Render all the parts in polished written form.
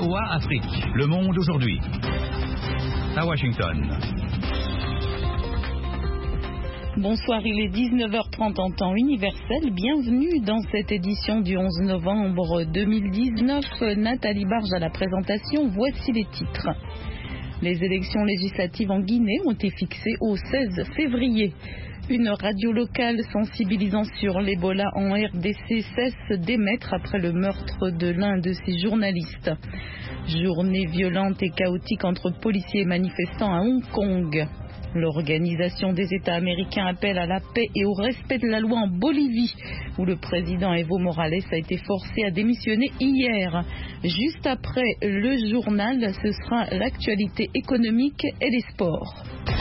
VOA Afrique. Le monde aujourd'hui. À Washington. Bonsoir, il est 19h30 en temps universel. Bienvenue dans cette édition du 11 novembre 2019. Nathalie Barge à la présentation. Voici les titres. Les élections législatives en Guinée ont été fixées au 16 février. Une radio locale sensibilisant sur l'Ebola en RDC cesse d'émettre après le meurtre de l'un de ses journalistes. Journée violente et chaotique entre policiers et manifestants à Hong Kong. L'Organisation des États américains appelle à la paix et au respect de la loi en Bolivie, où le président Evo Morales a été forcé à démissionner hier. Juste après le journal, ce sera l'actualité économique et les sports.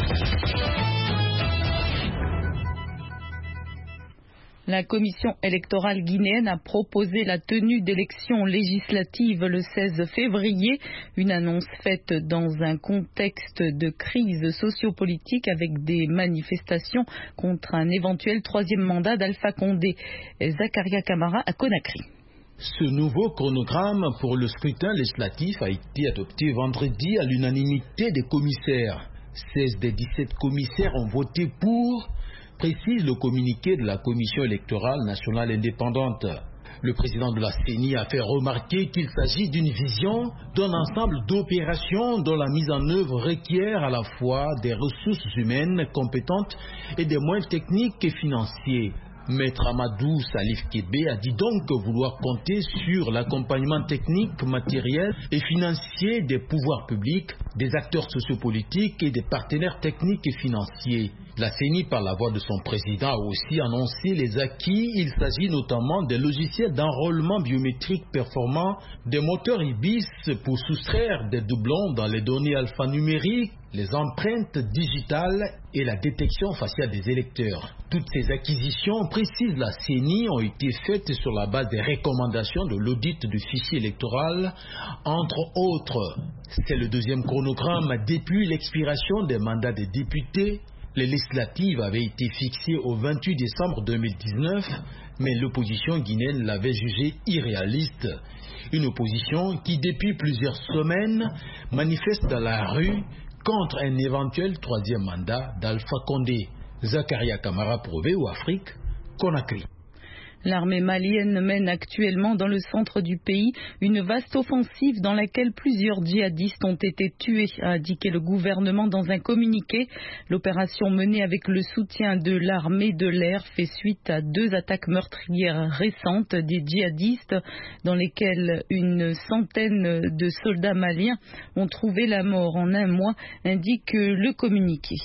La commission électorale guinéenne a proposé la tenue d'élections législatives le 16 février, une annonce faite dans un contexte de crise sociopolitique avec des manifestations contre un éventuel troisième mandat d'Alpha Condé. Zakaria Camara à Conakry. Ce nouveau chronogramme pour le scrutin législatif a été adopté vendredi à l'unanimité des commissaires. 16 des 17 commissaires ont voté pour, précise le communiqué de la Commission électorale nationale indépendante. Le président de la CENI a fait remarquer qu'il s'agit d'une vision d'un ensemble d'opérations dont la mise en œuvre requiert à la fois des ressources humaines compétentes et des moyens techniques et financiers. Maître Amadou Salif Kébé a dit donc vouloir compter sur l'accompagnement technique, matériel et financier des pouvoirs publics, des acteurs sociopolitiques et des partenaires techniques et financiers. La CENI, par la voix de son président, a aussi annoncé les acquis. Il s'agit notamment des logiciels d'enrôlement biométrique performants, des moteurs IBIS pour soustraire des doublons dans les données alphanumériques, les empreintes digitales et la détection faciale des électeurs. Toutes ces acquisitions, précise la CENI, ont été faites sur la base des recommandations de l'audit du fichier électoral, entre autres. C'est le deuxième chronogramme depuis l'expiration des mandats des députés. Les législatives avaient été fixées au 28 décembre 2019, mais l'opposition guinéenne l'avait jugée irréaliste. Une opposition qui, depuis plusieurs semaines, manifeste dans la rue contre un éventuel troisième mandat d'Alpha Condé. Zakaria Camara pour VOA Afrique, Conakry. L'armée malienne mène actuellement dans le centre du pays une vaste offensive dans laquelle plusieurs djihadistes ont été tués, a indiqué le gouvernement dans un communiqué. L'opération menée avec le soutien de l'armée de l'air fait suite à 2 attaques meurtrières récentes des djihadistes dans lesquelles une centaine de soldats maliens ont trouvé la mort en un mois, indique le communiqué.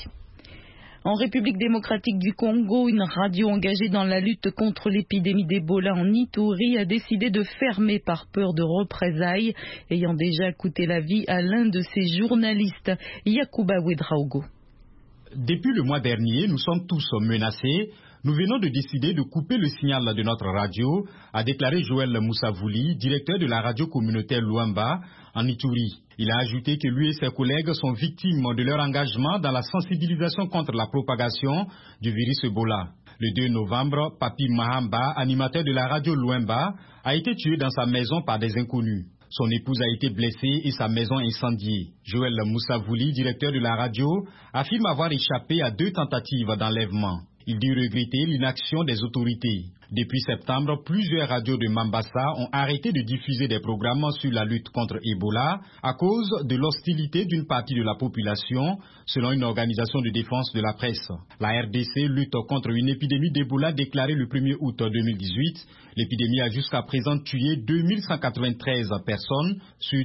En République démocratique du Congo, une radio engagée dans la lutte contre l'épidémie d'Ebola en Ituri a décidé de fermer par peur de représailles, ayant déjà coûté la vie à l'un de ses journalistes, Yacouba Ouedraogo. Depuis le mois dernier, nous sommes tous menacés. Nous venons de décider de couper le signal de notre radio, a déclaré Joël Moussavouli, directeur de la radio communautaire Luamba en Ituri. Il a ajouté que lui et ses collègues sont victimes de leur engagement dans la sensibilisation contre la propagation du virus Ebola. Le 2 novembre, Papi Mahamba, animateur de la radio Luamba, a été tué dans sa maison par des inconnus. Son épouse a été blessée et sa maison incendiée. Joël Moussavouli, directeur de la radio, affirme avoir échappé à 2 tentatives d'enlèvement. Il dit regretter l'inaction des autorités. Depuis septembre, plusieurs radios de Mambasa ont arrêté de diffuser des programmes sur la lutte contre Ebola à cause de l'hostilité d'une partie de la population, selon une organisation de défense de la presse. La RDC lutte contre une épidémie d'Ebola déclarée le 1er août 2018. L'épidémie a jusqu'à présent tué 2193 personnes sur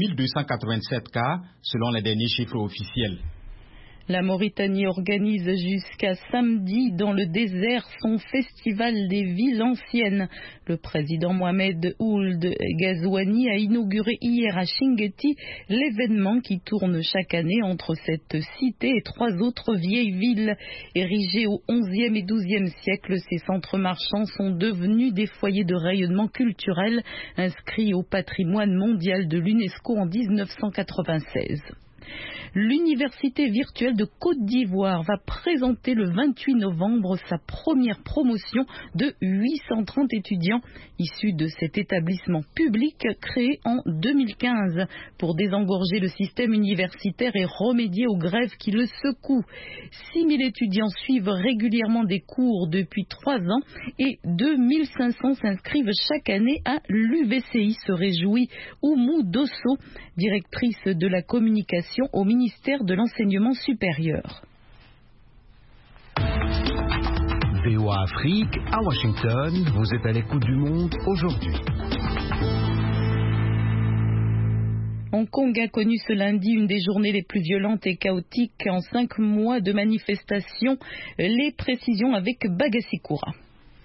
3287 cas, selon les derniers chiffres officiels. La Mauritanie organise jusqu'à samedi dans le désert son festival des villes anciennes. Le président Mohamed Ould Ghazouani a inauguré hier à Chinguetti l'événement qui tourne chaque année entre cette cité et 3 autres vieilles villes. Érigées au XIe et XIIe siècle, ces centres marchands sont devenus des foyers de rayonnement culturel inscrits au patrimoine mondial de l'UNESCO en 1996. L'Université virtuelle de Côte d'Ivoire va présenter le 28 novembre sa première promotion de 830 étudiants issus de cet établissement public créé en 2015 pour désengorger le système universitaire et remédier aux grèves qui le secouent. 6000 étudiants suivent régulièrement des cours depuis 3 ans et 2500 s'inscrivent chaque année à l'UVCI, se réjouit Oumou Dosso, directrice de la communication au ministère de l'Enseignement supérieur. VOA Afrique, à Washington, vous êtes à l'écoute du monde aujourd'hui. Hong Kong a connu ce lundi une des journées les plus violentes et chaotiques en 5 mois de manifestations. Les précisions avec Bagassi-Koura.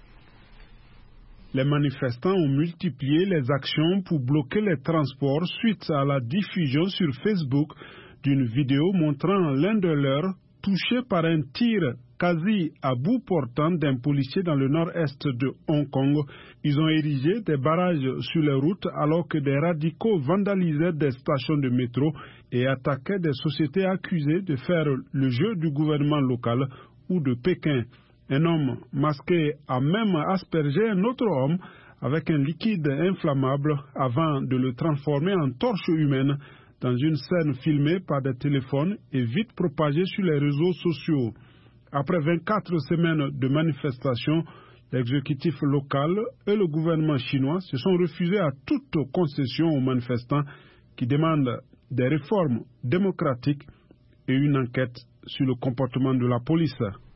Les manifestants ont multiplié les actions pour bloquer les transports suite à la diffusion sur Facebook d'une vidéo montrant l'un de leurs touché par un tir quasi à bout portant d'un policier dans le nord-est de Hong Kong. Ils ont érigé des barrages sur les routes alors que des radicaux vandalisaient des stations de métro et attaquaient des sociétés accusées de faire le jeu du gouvernement local ou de Pékin. Un homme masqué a même aspergé un autre homme avec un liquide inflammable avant de le transformer en torche humaine dans une scène filmée par des téléphones et vite propagée sur les réseaux sociaux. Après 24 semaines de manifestations, l'exécutif local et le gouvernement chinois se sont refusés à toute concession aux manifestants qui demandent des réformes démocratiques et une enquête sur le comportement de la police.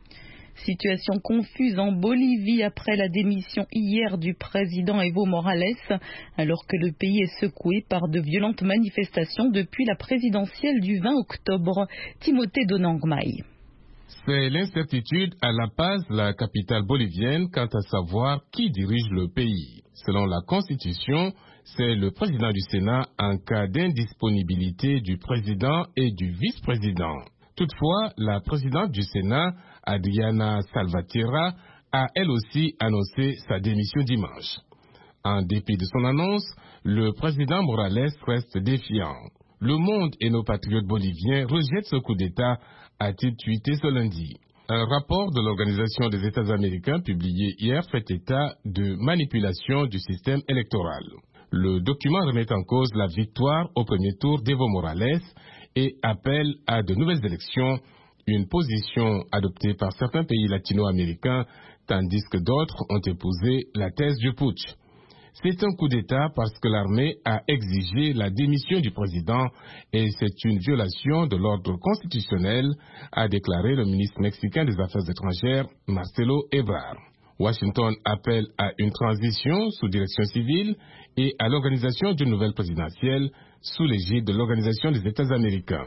Situation confuse en Bolivie après la démission hier du président Evo Morales, alors que le pays est secoué par de violentes manifestations depuis la présidentielle du 20 octobre. Timothée Donangmai. C'est l'incertitude à La Paz, la capitale bolivienne, quant à savoir qui dirige le pays. Selon la Constitution, c'est le président du Sénat en cas d'indisponibilité du président et du vice-président. Toutefois, la présidente du Sénat, Adriana Salvatierra, a elle aussi annoncé sa démission dimanche. En dépit de son annonce, le président Morales reste défiant. Le monde et nos patriotes boliviens rejettent ce coup d'État, a-t-il tweeté ce lundi. Un rapport de l'Organisation des États américains publié hier fait état de manipulation du système électoral. Le document remet en cause la victoire au premier tour d'Evo Morales et appelle à de nouvelles élections, une position adoptée par certains pays latino-américains, tandis que d'autres ont épousé la thèse du putsch. C'est un coup d'État parce que l'armée a exigé la démission du président et c'est une violation de l'ordre constitutionnel, a déclaré le ministre mexicain des Affaires étrangères, Marcelo Ebrard. Washington appelle à une transition sous direction civile et à l'organisation d'une nouvelle présidentielle sous l'égide de l'Organisation des États américains.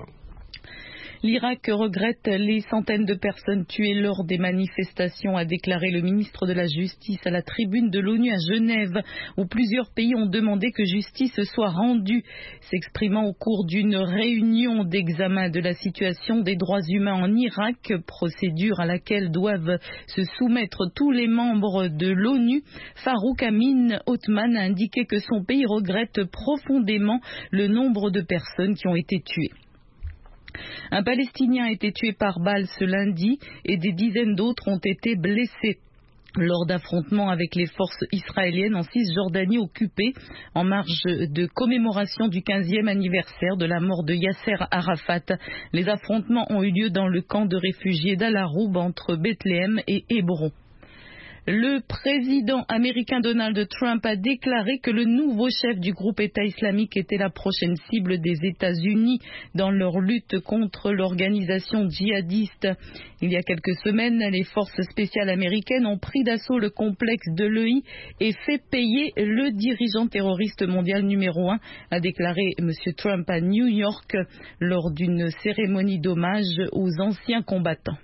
L'Irak regrette les centaines de personnes tuées lors des manifestations, a déclaré le ministre de la Justice à la tribune de l'ONU à Genève, où plusieurs pays ont demandé que justice soit rendue. S'exprimant au cours d'une réunion d'examen de la situation des droits humains en Irak, procédure à laquelle doivent se soumettre tous les membres de l'ONU, Farouk Amin Othman a indiqué que son pays regrette profondément le nombre de personnes qui ont été tuées. Un Palestinien a été tué par balle ce lundi et des dizaines d'autres ont été blessés lors d'affrontements avec les forces israéliennes en Cisjordanie occupée en marge de commémoration du 15e anniversaire de la mort de Yasser Arafat. Les affrontements ont eu lieu dans le camp de réfugiés d'Al-Aroub entre Bethléem et Hébron. Le président américain Donald Trump a déclaré que le nouveau chef du groupe État islamique était la prochaine cible des États-Unis dans leur lutte contre l'organisation djihadiste. Il y a quelques semaines, les forces spéciales américaines ont pris d'assaut le complexe de l'EI et fait payer le dirigeant terroriste mondial numéro 1, a déclaré M. Trump à New York lors d'une cérémonie d'hommage aux anciens combattants.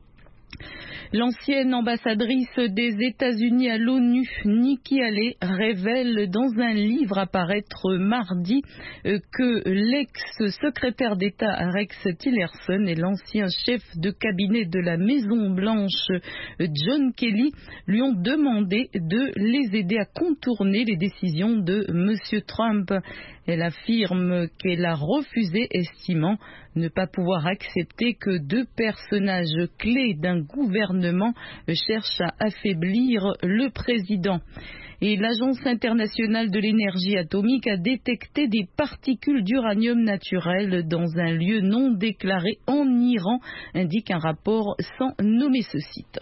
L'ancienne ambassadrice des États-Unis à l'ONU, Nikki Haley, révèle dans un livre à paraître mardi que l'ex-secrétaire d'État Rex Tillerson et l'ancien chef de cabinet de la Maison-Blanche John Kelly lui ont demandé de les aider à contourner les décisions de M. Trump. Elle affirme qu'elle a refusé, estimant ne pas pouvoir accepter que 2 personnages clés d'un gouvernement cherchent à affaiblir le président. Et l'Agence internationale de l'énergie atomique a détecté des particules d'uranium naturel dans un lieu non déclaré en Iran, indique un rapport sans nommer ce site.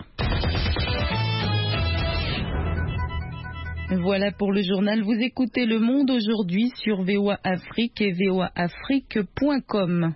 Voilà pour le journal. Vous écoutez Le Monde aujourd'hui sur VOA Afrique et voaafrique.com.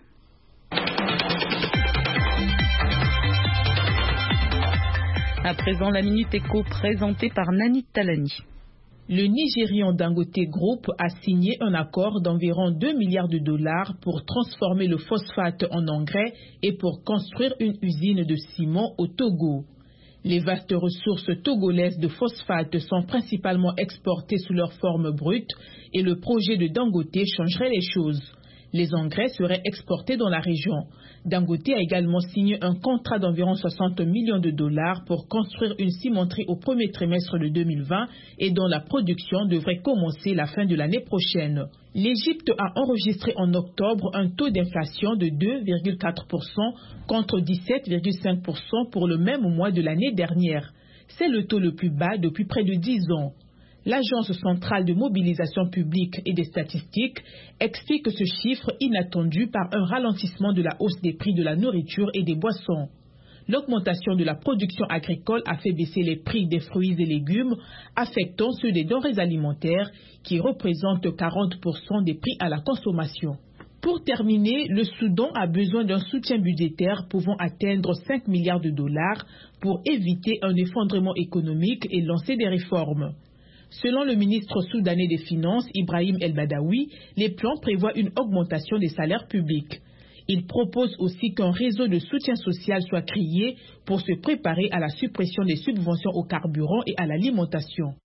À présent, la Minute Éco présentée par Nanit Talani. Le Nigérian Dangote Group a signé un accord d'environ 2 milliards de dollars pour transformer le phosphate en engrais et pour construire une usine de ciment au Togo. Les vastes ressources togolaises de phosphate sont principalement exportées sous leur forme brute et le projet de Dangote changerait les choses. Les engrais seraient exportés dans la région. Dangote a également signé un contrat d'environ 60 millions de dollars pour construire une cimenterie au premier trimestre de 2020 et dont la production devrait commencer la fin de l'année prochaine. L'Égypte a enregistré en octobre un taux d'inflation de 2,4% contre 17,5% pour le même mois de l'année dernière. C'est le taux le plus bas depuis près de 10 ans. L'Agence centrale de mobilisation publique et des statistiques explique ce chiffre inattendu par un ralentissement de la hausse des prix de la nourriture et des boissons. L'augmentation de la production agricole a fait baisser les prix des fruits et légumes, affectant ceux des denrées alimentaires qui représentent 40% des prix à la consommation. Pour terminer, le Soudan a besoin d'un soutien budgétaire pouvant atteindre 5 milliards de dollars pour éviter un effondrement économique et lancer des réformes. Selon le ministre soudanais des Finances, Ibrahim El-Badawi, les plans prévoient une augmentation des salaires publics. Il propose aussi qu'un réseau de soutien social soit créé pour se préparer à la suppression des subventions au carburant et à l'alimentation.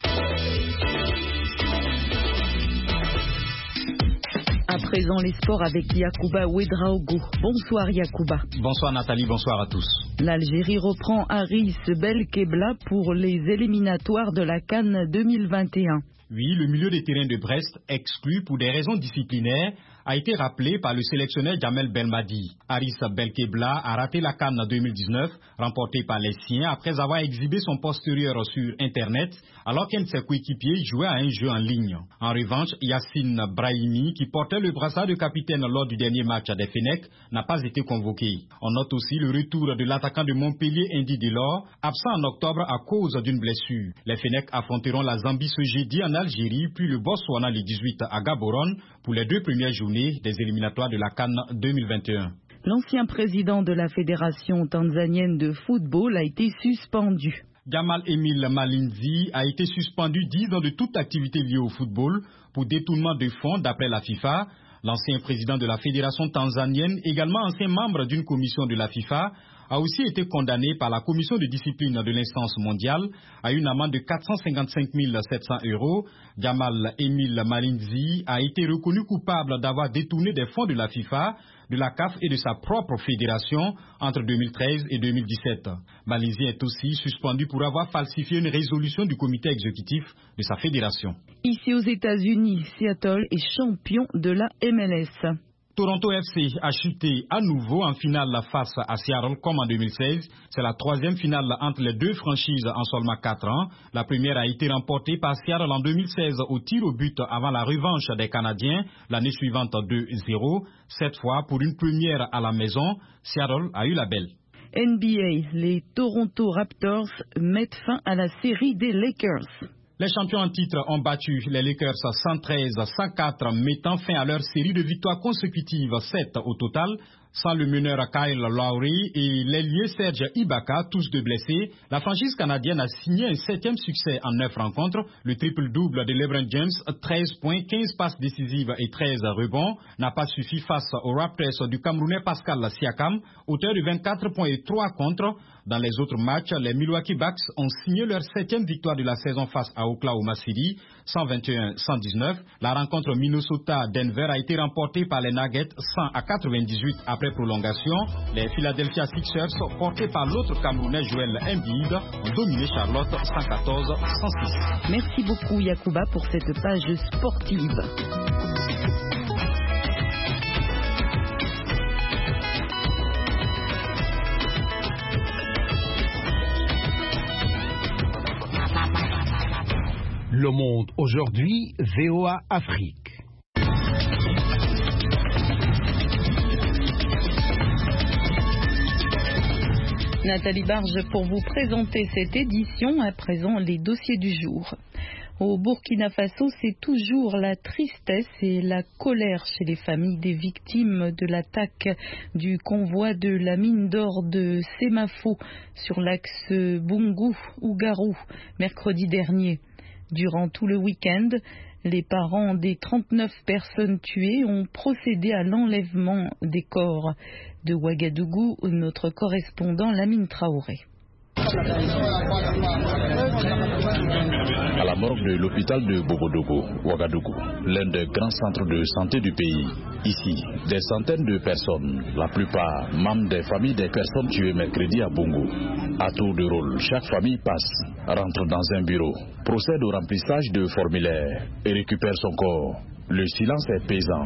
À présent, les sports avec Yacouba Ouedraogo. Bonsoir Yacouba. Bonsoir Nathalie, bonsoir à tous. L'Algérie reprend Haris Belkebla pour les éliminatoires de la CAN 2021. Oui, le milieu des terrains de Brest, exclu pour des raisons disciplinaires, a été rappelé par le sélectionneur Jamel Belmadi. Haris Belkebla a raté la CAN 2019, remportée par les siens après avoir exhibé son postérieur sur Internet, alors qu'un de ses coéquipiers jouait à un jeu en ligne. En revanche, Yassine Brahimi, qui portait le brassard de capitaine lors du dernier match des Fenech, n'a pas été convoqué. On note aussi le retour de l'attaquant de Montpellier, Indy Delors, absent en octobre à cause d'une blessure. Les Fenech affronteront la Zambie ce jeudi en Algérie, puis le Botswana le 18 à Gaborone pour les 2 premières journées des éliminatoires de la CAN 2021. L'ancien président de la Fédération tanzanienne de football a été suspendu. Gamal Emile Malinzi a été suspendu 10 ans de toute activité liée au football pour détournement de fonds d'après la FIFA. L'ancien président de la Fédération tanzanienne, également ancien membre d'une commission de la FIFA, a aussi été condamné par la commission de discipline de l'instance mondiale à une amende de 455 700 €. Gamal Emile Malinzi a été reconnu coupable d'avoir détourné des fonds de la FIFA, de la CAF et de sa propre fédération entre 2013 et 2017. Malinzi est aussi suspendu pour avoir falsifié une résolution du comité exécutif de sa fédération. Ici aux États-Unis, Seattle est champion de la MLS. Toronto FC a chuté à nouveau en finale face à Seattle comme en 2016. C'est la 3e finale entre les 2 franchises en seulement 4 ans. La première a été remportée par Seattle en 2016 au tir au but avant la revanche des Canadiens l'année suivante 2-0. Cette fois, pour une première à la maison, Seattle a eu la belle. NBA, les Toronto Raptors mettent fin à la série des Lakers. Les champions en titre ont battu les Lakers 113-104, mettant fin à leur série de victoires consécutives, 7 au total, sans le meneur Kyle Lowry et l'ailier Serge Ibaka, tous 2 blessés. La franchise canadienne a signé un 7e succès en 9 rencontres. Le triple-double de LeBron James, 13 points, 15 passes décisives et 13 rebonds, n'a pas suffi face aux Raptors du Camerounais Pascal Siakam, auteur de 24 points et 3 contre. Dans les autres matchs, les Milwaukee Bucks ont signé leur 7e victoire de la saison face à Oklahoma City, 121-119. La rencontre Minnesota-Denver a été remportée par les Nuggets 100-98 après prolongation. Les Philadelphia Sixers, portés par l'autre Camerounais Joel Embiid, ont dominé Charlotte 114-106. Merci beaucoup Yacouba pour cette page sportive. Le Monde aujourd'hui, VOA Afrique. Nathalie Barge pour vous présenter cette édition. À présent, les dossiers du jour. Au Burkina Faso, c'est toujours la tristesse et la colère chez les familles des victimes de l'attaque du convoi de la mine d'or de Semafo sur l'axe Boungou-Ougarou mercredi dernier. Durant tout le week-end, les parents des 39 personnes tuées ont procédé à l'enlèvement des corps. De Ouagadougou, notre correspondant Lamine Traoré. À la morgue de l'hôpital de Bogodogo, Ouagadougou, l'un des grands centres de santé du pays. Ici, des centaines de personnes, la plupart membres des familles des personnes tuées mercredi à Bongo. À tour de rôle, chaque famille passe, rentre dans un bureau, procède au remplissage de formulaires et récupère son corps. Le silence est pesant.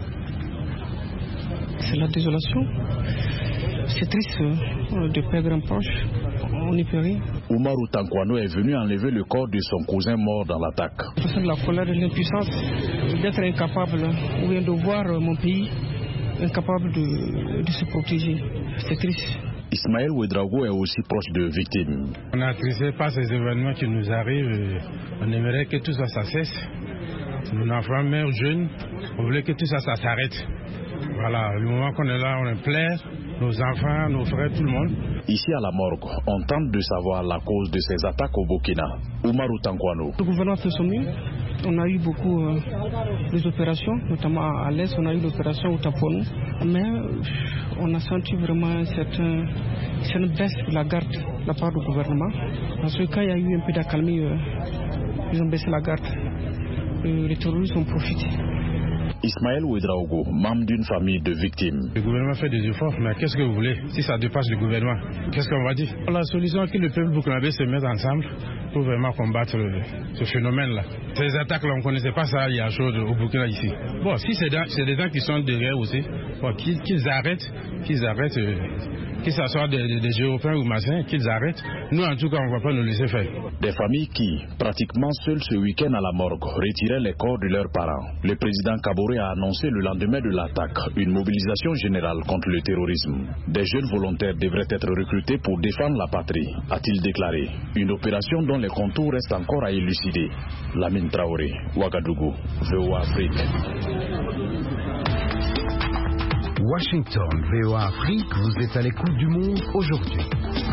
C'est la désolation. C'est triste de perdre un proche. On n'y peut rien. Oumarou Tankwano est venu enlever le corps de son cousin mort dans l'attaque. C'est la colère et l'impuissance d'être incapable ou bien de voir mon pays incapable de se protéger. C'est triste. Ismaël Ouedraogo est aussi proche de victimes. On est attristé par ces événements qui nous arrivent. On aimerait que tout ça cesse. Nos enfants meurent jeunes. On voulait que tout ça s'arrête. Voilà, le moment qu'on est là, on pleure. Nos enfants, nos frères, tout le monde. Ici à la morgue, on tente de savoir la cause de ces attaques au Burkina. Oumarou Tankwano. Le gouvernement fait son mieux. On a eu beaucoup d'opérations, notamment à l'Est, on a eu l'opération au Taponou. Mais on a senti vraiment une baisse de la garde de la part du gouvernement. Parce que quand il y a eu un peu d'accalmie, ils ont baissé la garde. Les terroristes ont profité. Ismaël Ouedraogo, membre d'une famille de victimes. Le gouvernement fait des efforts, mais qu'est-ce que vous voulez? Si ça dépasse le gouvernement, qu'est-ce qu'on va dire? La solution est que le peuple burkinabé se mette ensemble pour vraiment combattre ce phénomène-là. Ces attaques-là, on ne connaissait pas ça il y a chaud au Burkina ici. Bon, si c'est des gens qui sont derrière aussi, bon, qu'ils arrêtent, que ce soit des Européens ou Massins, qu'ils arrêtent. Nous, en tout cas, on ne va pas nous laisser faire. Des familles qui, pratiquement seules ce week-end à la morgue, retiraient les corps de leurs parents. Le président Kaboré a annoncé le lendemain de l'attaque une mobilisation générale contre le terrorisme. Des jeunes volontaires devraient être recrutés pour défendre la patrie, a-t-il déclaré. Une opération dont les contours restent encore à élucider. Lamine Traoré, Ouagadougou, VOA Afrique. Washington, VOA Afrique, vous êtes à l'écoute du monde aujourd'hui.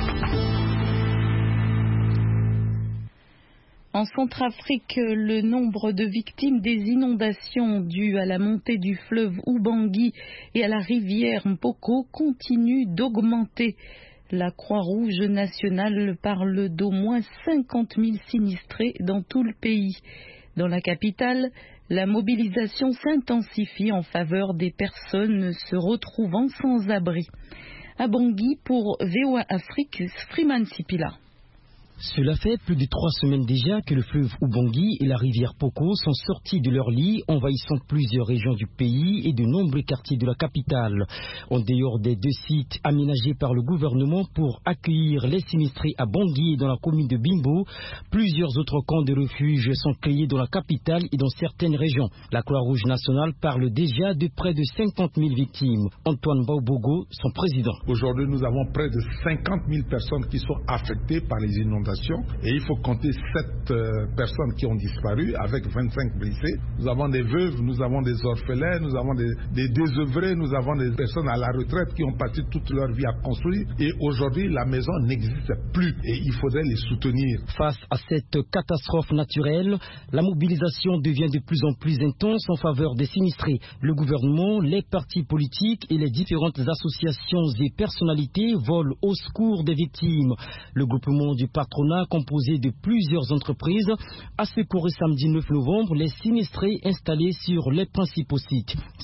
En Centrafrique, le nombre de victimes des inondations dues à la montée du fleuve Ubangi et à la rivière Mpoko continue d'augmenter. La Croix-Rouge nationale parle d'au moins 50 000 sinistrés dans tout le pays. Dans la capitale, la mobilisation s'intensifie en faveur des personnes se retrouvant sans abri. À Bangui, pour VOA Afrique, Freeman Sipila. Cela fait plus de 3 semaines déjà que le fleuve Ubangi et la rivière Poko sont sortis de leur lit, envahissant plusieurs régions du pays et de nombreux quartiers de la capitale. En dehors des 2 sites aménagés par le gouvernement pour accueillir les sinistrés à Bangui et dans la commune de Bimbo, plusieurs autres camps de refuge sont créés dans la capitale et dans certaines régions. La Croix-Rouge nationale parle déjà de près de 50 000 victimes. Antoine Baobogo, son président. Aujourd'hui, nous avons près de 50 000 personnes qui sont affectées par les inondations. Et il faut compter 7 personnes qui ont disparu avec 25 blessés. Nous avons des veuves, nous avons des orphelins, nous avons des désœuvrés, nous avons des personnes à la retraite qui ont passé toute leur vie à construire. Et aujourd'hui, la maison n'existe plus et il faudrait les soutenir. Face à cette catastrophe naturelle, la mobilisation devient de plus en plus intense en faveur des sinistrés. Le gouvernement, les partis politiques et les différentes associations et personnalités volent au secours des victimes. Le groupement du patronat composé de plusieurs entreprises a secouru samedi 9 novembre les sinistrés installés sur les principaux sites.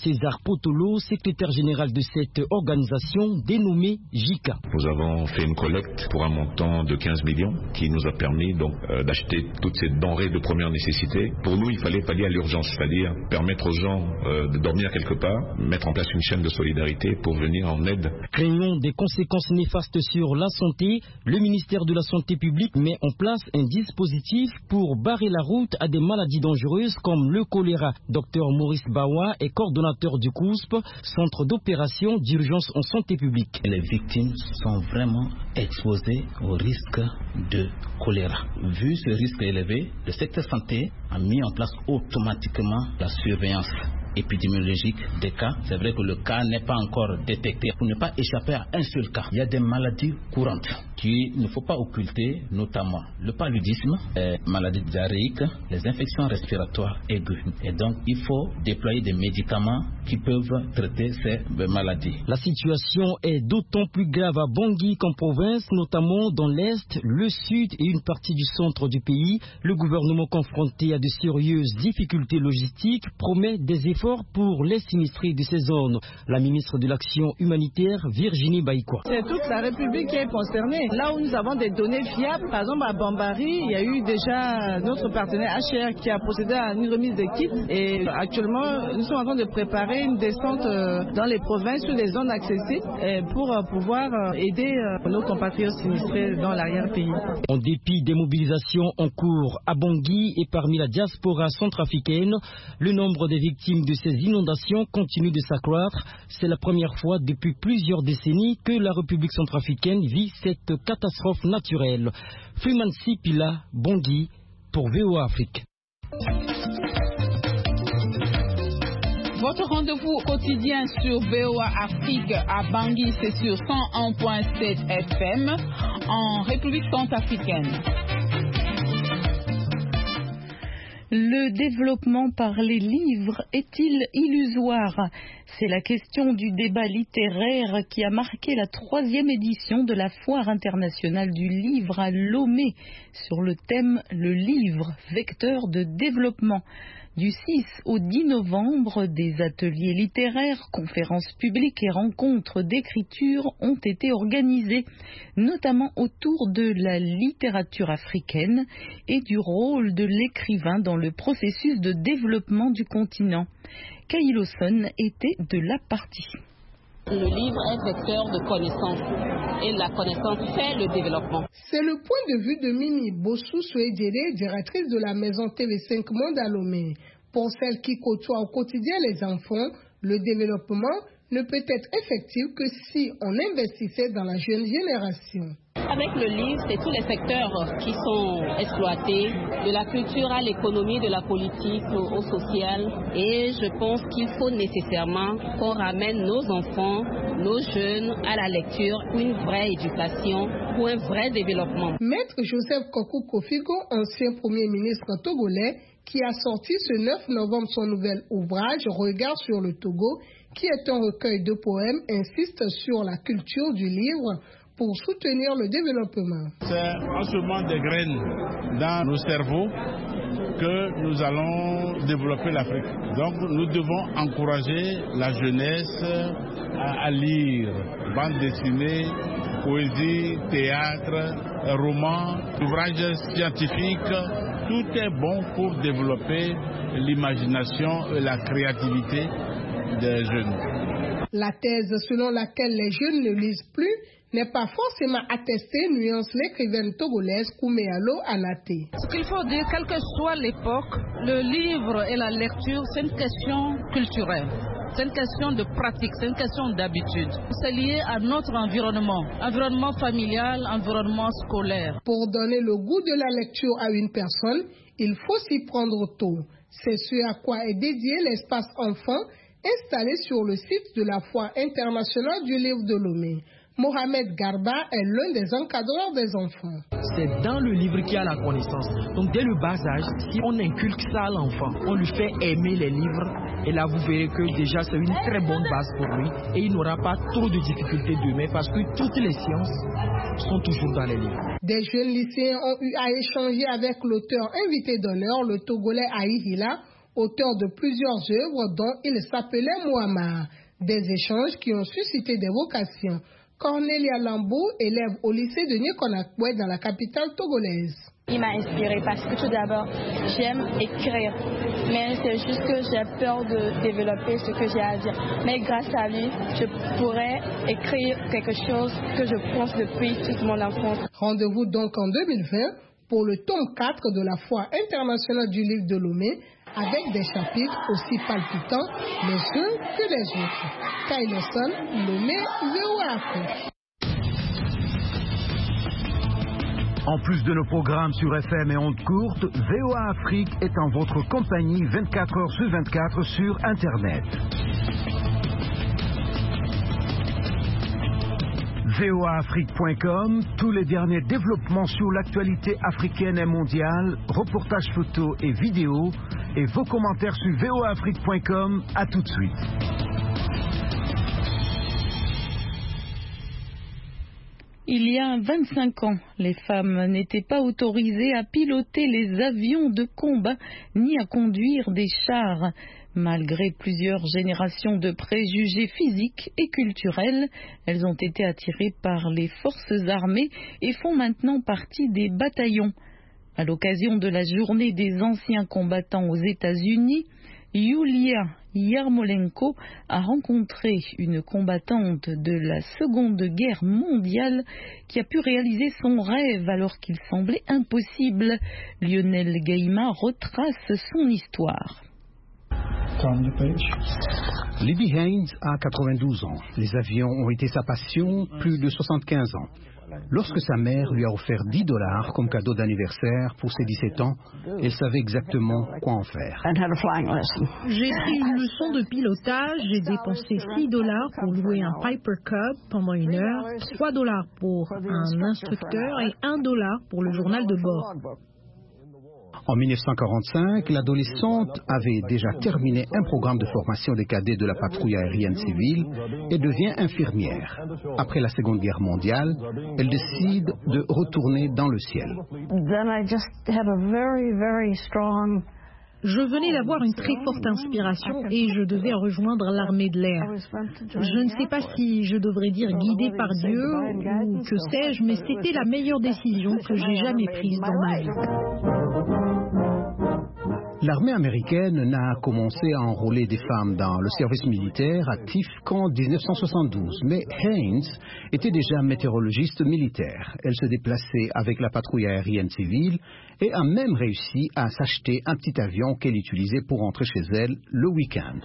César Potolo, secrétaire général de cette organisation dénommée JICA. Nous avons fait une collecte pour un montant de 15 millions qui nous a permis donc d'acheter toutes ces denrées de première nécessité. Pour nous, il fallait pallier à l'urgence, c'est-à-dire permettre aux gens de dormir quelque part, mettre en place une chaîne de solidarité pour venir en aide. Craignant des conséquences néfastes sur la santé, le ministère de la Santé publique met en place un dispositif pour barrer la route à des maladies dangereuses comme le choléra. Dr Maurice Bawa est coordonnateur du COUSP, Centre d'opération d'urgence en santé publique. Les victimes sont vraiment exposées au risque de choléra. Vu ce risque élevé, le secteur santé a mis en place automatiquement la surveillance épidémiologique des cas. C'est vrai que le cas n'est pas encore détecté. Pour ne pas échapper à un seul cas, il y a des maladies courantes qu'il ne faut pas occulter, notamment le paludisme, les maladies diarrhéiques, les infections respiratoires aiguës. Et donc, il faut déployer des médicaments qui peuvent traiter ces maladies. La situation est d'autant plus grave à Bangui qu'en province, notamment dans l'Est, le Sud et une partie du centre du pays. Le gouvernement confronté à de sérieuses difficultés logistiques promet des efforts pour les sinistrés de ces zones. La ministre de l'Action humanitaire, Virginie Baïkwa. C'est toute la République qui est concernée. Là où nous avons des données fiables, par exemple à Bambari, il y a eu déjà notre partenaire HR qui a procédé à une remise de kits et actuellement nous sommes en train de préparer une descente dans les provinces sur des zones accessibles pour pouvoir aider nos compatriotes sinistrés dans l'arrière-pays. En dépit des mobilisations en cours à Bangui et parmi la diaspora centrafricaine, le nombre des victimes de ces inondations continue de s'accroître. C'est la première fois depuis plusieurs décennies que la République centrafricaine vit cette catastrophe naturelle. Freeman Sipila, Bangui, pour VOA Afrique. Votre rendez-vous quotidien sur VOA Afrique à Bangui, c'est sur 101.7 FM en République centrafricaine. Le développement par les livres est-il illusoire? C'est la question du débat littéraire qui a marqué la 3e édition de la Foire internationale du livre à Lomé sur le thème « Le livre, vecteur de développement ». Du 6 au 10 novembre, des ateliers littéraires, conférences publiques et rencontres d'écriture ont été organisés, notamment autour de la littérature africaine et du rôle de l'écrivain dans le processus de développement du continent. Kay Lawson était de la partie. Le livre est vecteur de connaissance et la connaissance fait le développement. C'est le point de vue de Mimi Bossou-Souedjere, directrice de la maison TV5 Monde à Lomé. Pour celle qui côtoie au quotidien les enfants, le développement ne peut être effectif que si on investissait dans la jeune génération. Avec le livre, c'est tous les secteurs qui sont exploités, de la culture à l'économie, de la politique au social. Et je pense qu'il faut nécessairement qu'on ramène nos enfants, nos jeunes à la lecture pour une vraie éducation, pour un vrai développement. Maître Joseph Kokou Kofigo, ancien Premier ministre togolais, qui a sorti ce 9 novembre son nouvel ouvrage « Regard sur le Togo », qui est un recueil de poèmes, insiste sur la culture du livre pour soutenir le développement. C'est en semant des graines dans nos cerveaux que nous allons développer l'Afrique. Donc nous devons encourager la jeunesse à lire, bande dessinée, poésie, théâtre, romans, ouvrages scientifiques. Tout est bon pour développer l'imagination et la créativité des jeunes. La thèse selon laquelle les jeunes ne lisent plus n'est pas forcément attestée, nuance l'écrivaine togolaise Kouméalo Anaté. Ce qu'il faut dire, quelle que soit l'époque, le livre et la lecture, c'est une question culturelle. C'est une question de pratique, c'est une question d'habitude. C'est lié à notre environnement familial, environnement scolaire. Pour donner le goût de la lecture à une personne, il faut s'y prendre tôt. C'est ce à quoi est dédié l'espace enfant installé sur le site de la Foire internationale du livre de Lomé. Mohamed Garba est l'un des encadreurs des enfants. C'est dans le livre qu'il y a la connaissance. Donc dès le bas âge, si on inculque ça à l'enfant, on lui fait aimer les livres, et là vous verrez que déjà c'est une très bonne base pour lui et il n'aura pas trop de difficultés demain parce que toutes les sciences sont toujours dans les livres. Des jeunes lycéens ont eu à échanger avec l'auteur invité d'honneur, le Togolais Aïhila, auteur de plusieurs œuvres dont il s'appelait Muammar. Des échanges qui ont suscité des vocations. Cornelia Lambeau, élève au lycée de Nikonakwe dans la capitale togolaise. Il m'a inspirée parce que tout d'abord, j'aime écrire, mais c'est juste que j'ai peur de développer ce que j'ai à dire. Mais grâce à lui, je pourrais écrire quelque chose que je pense depuis toute mon enfance. Rendez-vous donc en 2020 pour le tome 4 de la Foire internationale du livre de Lomé, avec des chapitres aussi palpitants les uns que les autres. Kailoson, Lomé, VOA Afrique. En plus de nos programmes sur FM et ondes courtes, VOA Afrique est en votre compagnie 24 heures sur 24 sur Internet. voaafrique.com, tous les derniers développements sur l'actualité africaine et mondiale, reportages photos et vidéos, et vos commentaires sur voaafrique.com. À tout de suite. Il y a 25 ans, les femmes n'étaient pas autorisées à piloter les avions de combat ni à conduire des chars. Malgré plusieurs générations de préjugés physiques et culturels, elles ont été attirées par les forces armées et font maintenant partie des bataillons. À l'occasion de la journée des anciens combattants aux États-Unis, Yulia Yarmolenko a rencontré une combattante de la Seconde Guerre mondiale qui a pu réaliser son rêve alors qu'il semblait impossible. Lionel Gaïma retrace son histoire. Libby Haynes a 92 ans. Les avions ont été sa passion plus de 75 ans. Lorsque sa mère lui a offert $10 comme cadeau d'anniversaire pour ses 17 ans, elle savait exactement quoi en faire. J'ai pris une leçon de pilotage, j'ai dépensé $6 pour louer un Piper Cub pendant 1 heure, $3 pour un instructeur et $1 pour le journal de bord. En 1945, l'adolescente avait déjà terminé un programme de formation des cadets de la patrouille aérienne civile et devient infirmière. Après la Seconde Guerre mondiale, elle décide de retourner dans le ciel. Je venais d'avoir une très forte inspiration et je devais rejoindre l'armée de l'air. Je ne sais pas si je devrais dire guidée par Dieu ou que sais-je, mais c'était la meilleure décision que j'ai jamais prise dans ma vie. L'armée américaine n'a commencé à enrôler des femmes dans le service militaire actif qu'en 1972. Mais Haynes était déjà météorologiste militaire. Elle se déplaçait avec la patrouille aérienne civile et a même réussi à s'acheter un petit avion qu'elle utilisait pour rentrer chez elle le week-end.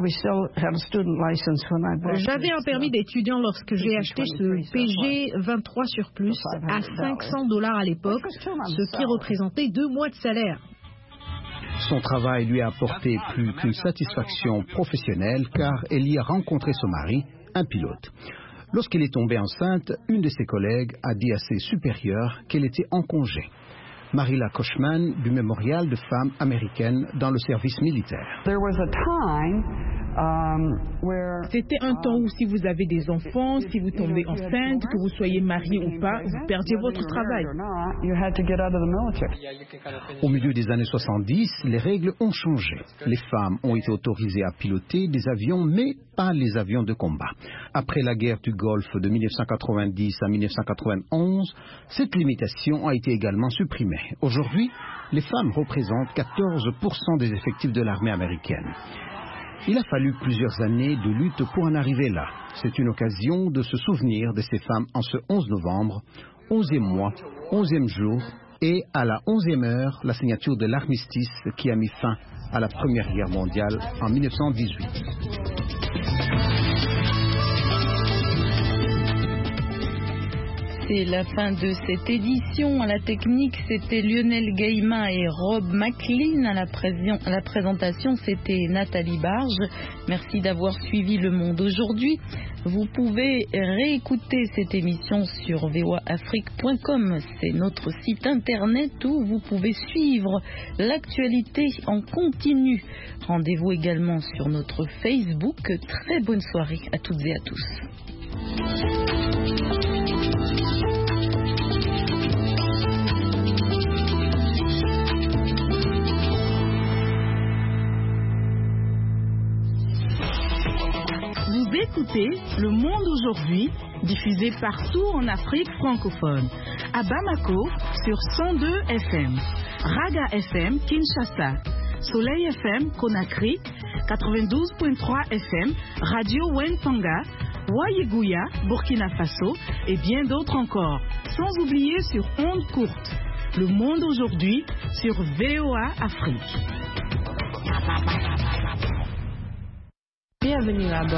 J'avais un permis d'étudiant lorsque j'ai acheté ce PG 23 Surplus à $500 à l'époque, ce qui représentait 2 mois de salaire. Son travail lui a apporté plus qu'une satisfaction professionnelle car elle y a rencontré son mari, un pilote. Lorsqu'elle est tombée enceinte, une de ses collègues a dit à ses supérieurs qu'elle était en congé. Marilla Kochman du Mémorial de femmes américaines dans le service militaire. C'était un temps où si vous avez des enfants, si vous tombez enceinte, que vous soyez marié ou pas, vous perdiez votre travail. Au milieu des années 70, les règles ont changé. Les femmes ont été autorisées à piloter des avions, mais pas les avions de combat. Après la guerre du Golfe de 1990 à 1991, cette limitation a été également supprimée. Aujourd'hui, les femmes représentent 14% des effectifs de l'armée américaine. Il a fallu plusieurs années de lutte pour en arriver là. C'est une occasion de se souvenir de ces femmes en ce 11 novembre, 11e mois, 11e jour, et à la 11e heure, la signature de l'armistice qui a mis fin à la Première Guerre mondiale en 1918. C'est la fin de cette édition. À la technique, c'était Lionel Gaïma et Rob McLean. À la présentation, c'était Nathalie Barge. Merci d'avoir suivi Le Monde aujourd'hui. Vous pouvez réécouter cette émission sur voaafrique.com. C'est notre site internet où vous pouvez suivre l'actualité en continu. Rendez-vous également sur notre Facebook. Très bonne soirée à toutes et à tous. Vous écoutez Le Monde aujourd'hui, diffusé partout en Afrique francophone. À Bamako, sur 102 FM. Raga FM, Kinshasa. Soleil FM, Conakry. 92.3 FM, Radio Wentanga. Wayeguya, Burkina Faso. Et bien d'autres encore. Sans oublier sur ondes courtes. Le Monde aujourd'hui, sur VOA Afrique. Bienvenue à bord.